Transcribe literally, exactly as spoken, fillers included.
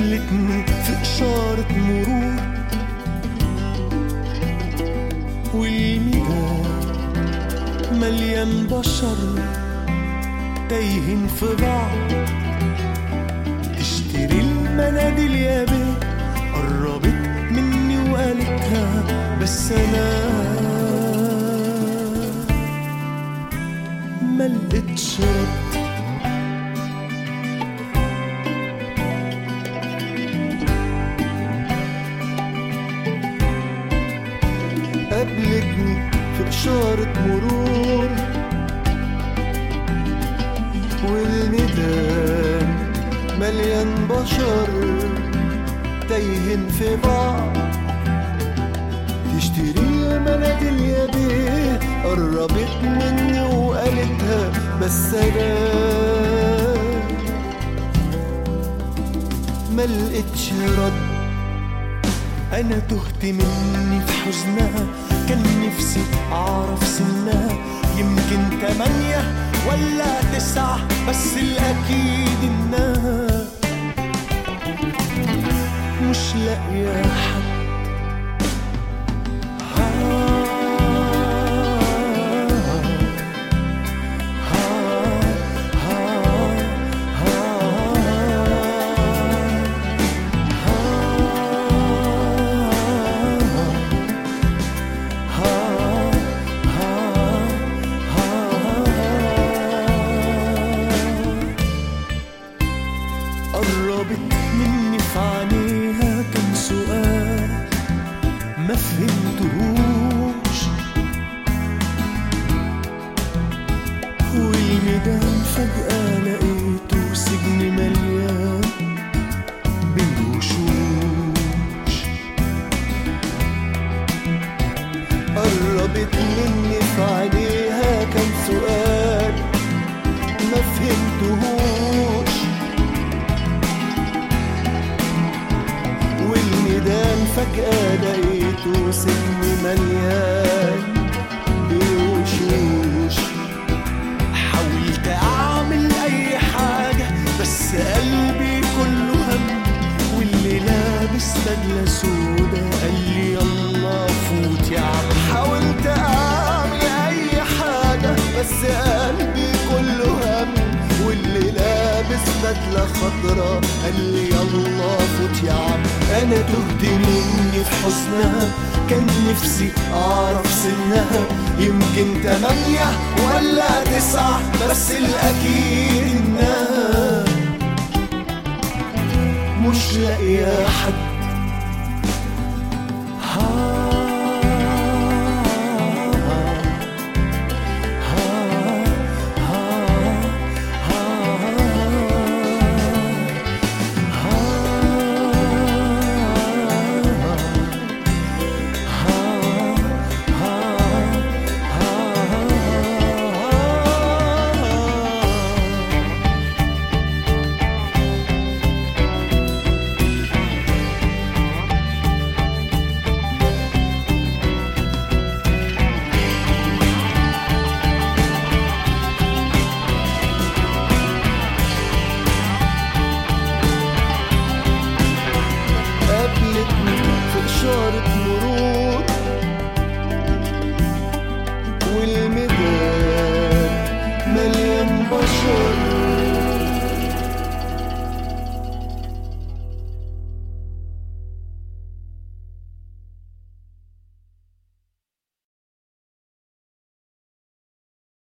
قابلتني في إشارة مرور، والميدان مليان بشر تايهين في بعض. تشتري المناديل يا بيه، قربت مني وقالتها بس أنا ملقتش رد. قابلتني في إشارة مرور، والميدان مليان بشر تايهين في بعض. تشتري مناديل يا بيه، قربت مني وقالتها بس أنا ملقتش رد. أنا تهت مني في حزنها، كان نفسي أعرف سنها، يمكن تمانية ولا تسعة، بس الأكيد إنها مش لاقية حد. قربت مني في عينيها كم سؤال ما فهمتهوش، والميدان فجأة لقيته سجن مليان بالوشوش. قربت مني في عينيها كم سؤال ما فهمتهوش، فجأة لقيته سجن مليان بوشوش. حاولت أعمل أي حاجة بس قلبي كله هم، واللي لابس بدلة سودا قال لي يلا فوت يا عم. حاولت أعمل أي حاجة بس قلبي كله هم، واللي لابس بدلة خضرا قال لي يلا فوت يا عم. أنا تهت مني في حزنها، كان نفسي أعرف سنها، يمكن تمانية ولا تسعة، بس الأكيد إنها مش لاقية حد.